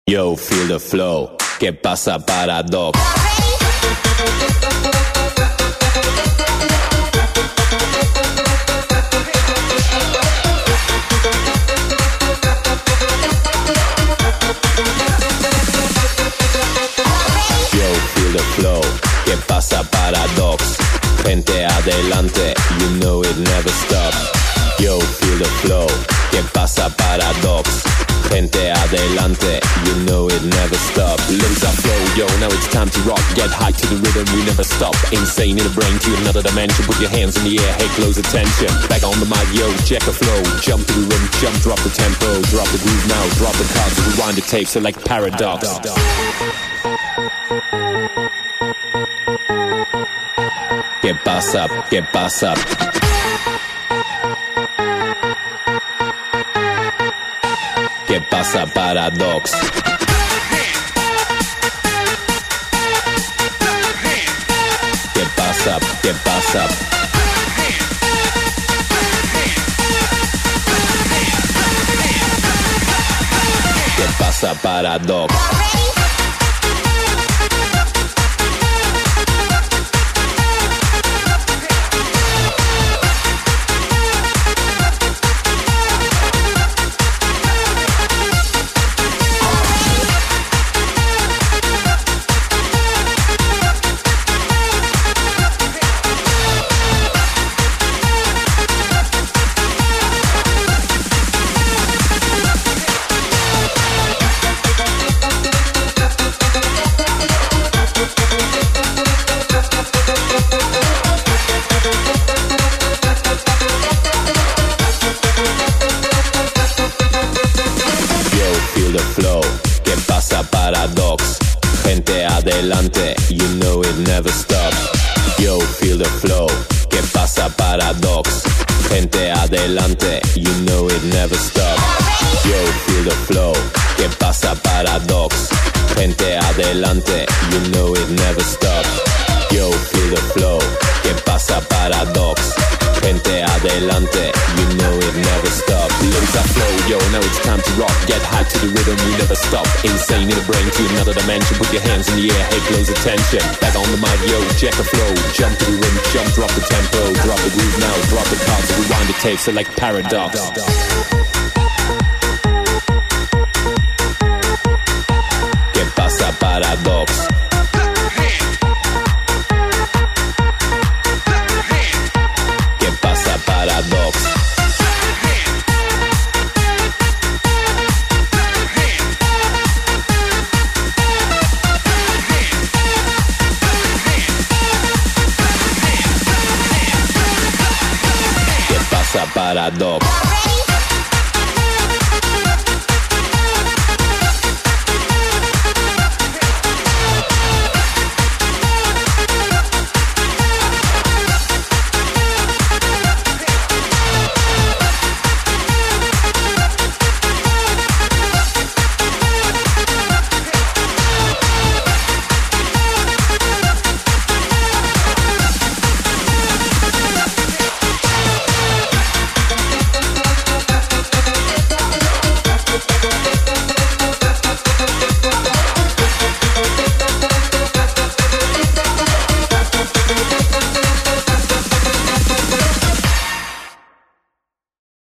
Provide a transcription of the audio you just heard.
Yo, feel the flow. ¿Qué pasa, Paradox? Yo, feel the flow. ¿Qué pasa, Paradox? Gente adelante, you know it never stops. Yo, feel the flow. ¿Qué pasa, Paradox? Gente adelante, you know it never stops. Limbs are flow, yo, now it's time to rock. Get high to the rhythm, we never stop. Insane in the brain to another dimension. Put your hands in the air, hey, close attention. Back on the mic, yo, check the flow. Jump to the rhythm, jump, drop the tempo. Drop the groove now, drop the cards. Rewind the tape, select Paradox. ¿Qué pasa? ¿Qué pasa? ¿Qué pasa, Paradox? ¿Qué pasa? ¿Qué pasa? ¿Qué pasa, Paradox? ¿Qué pasa, Paradox? Gente adelante, you know it never stops. Yo, feel the flow. ¿Qué pasa, Paradox? Gente adelante, you know it never stops. Yo, feel the flow. ¿Qué pasa, Paradox? Gente adelante, you know it never stops. Yo, feel the flow. ¿Qué pasa, Paradox? Gente adelante, you know it never stops. Limbs are flow, yo, now it's time to rock. Get high to the rhythm, we never stop. Insane in the brain to another dimension. Put your hands in the air, hey, close attention. Back on the mic, yo, check the flow. Jump to the rhythm, jump, drop the tempo. Drop the groove now, drop the cards. Rewind the tape, select Paradox. ¿Qué pasa, Paradox? ¿Qué pasa, Paradox? ¿Qué pasa, Paradox?